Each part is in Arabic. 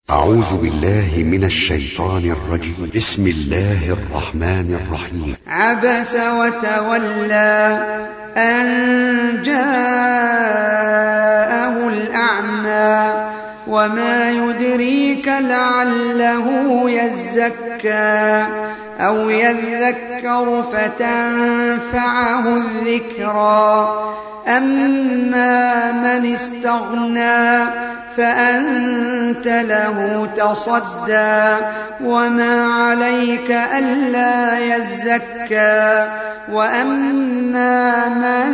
أعوذ بالله من الشيطان الرجيم. بسم الله الرحمن الرحيم. عبس وتولى أن جاءه الأعمى وما يدريك لعله يزكى أو يذكر فتنفعه الذكرى أما من استغنى فأنت له تصدى وما عليك ألا يزكى وأما من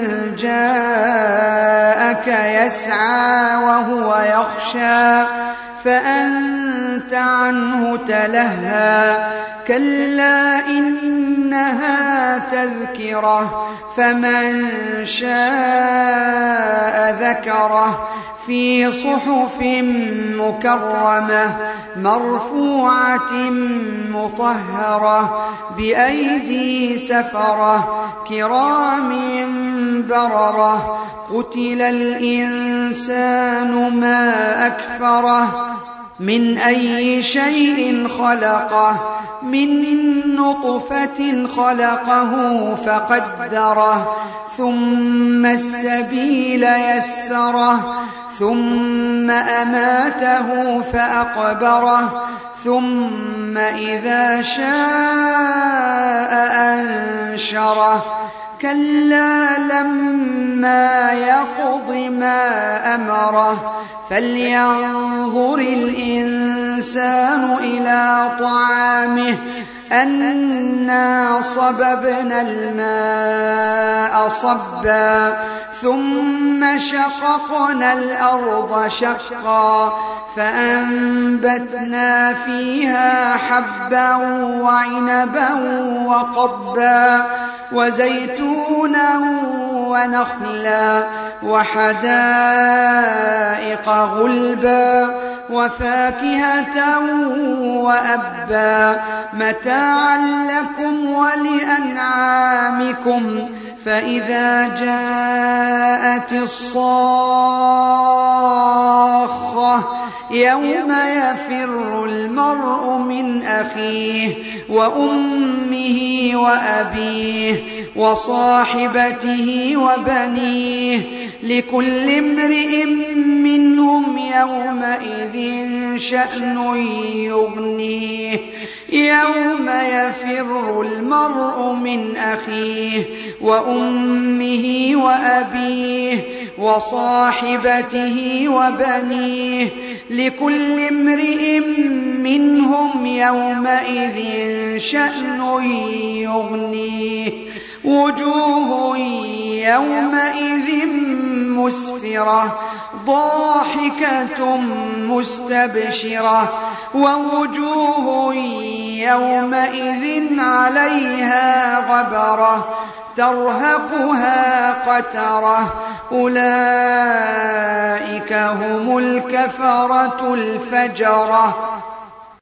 جاءك يسعى وهو يخشى فأنت عنه تلهى كلا إنها تذكرة فمن شاء ذكره في صحف مكرمة مرفوعة مطهرة بأيدي سفرة كرام بررة قتل الإنسان ما أكفره من أي شيء خلقه من نطفة خلقه فقدره ثم السبيل يسره ثم أماته فأقبره ثم إذا شاء أنشره كلا لما يقض ما أمره فلينظر الإنسان إلى طعامه أنا صببنا الماء صبا ثم شققنا الأرض شقا فأنبتنا فيها حبا وعنبا وقضبا وزيتونا ونخلا وحدائق غلبا وفاكهة وأبا متاعا لكم ولأنعامكم فإذا جاءت الصاخة يوم يفر المرء من أخيه وأمه وأبيه وصاحبته وبنيه لكل امرئ منهم يومئذ شأن يغنيه يوم يفر المرء من أخيه وأمه وأبيه وصاحبته وبنيه لكل امرئ منهم يومئذ شأن يغنيه وجوه يومئذ مسفرة ضاحكة مستبشرة ووجوه يومئذ عليها غبرة ترهقها قترة أولئك هم الكفرة الفجرة.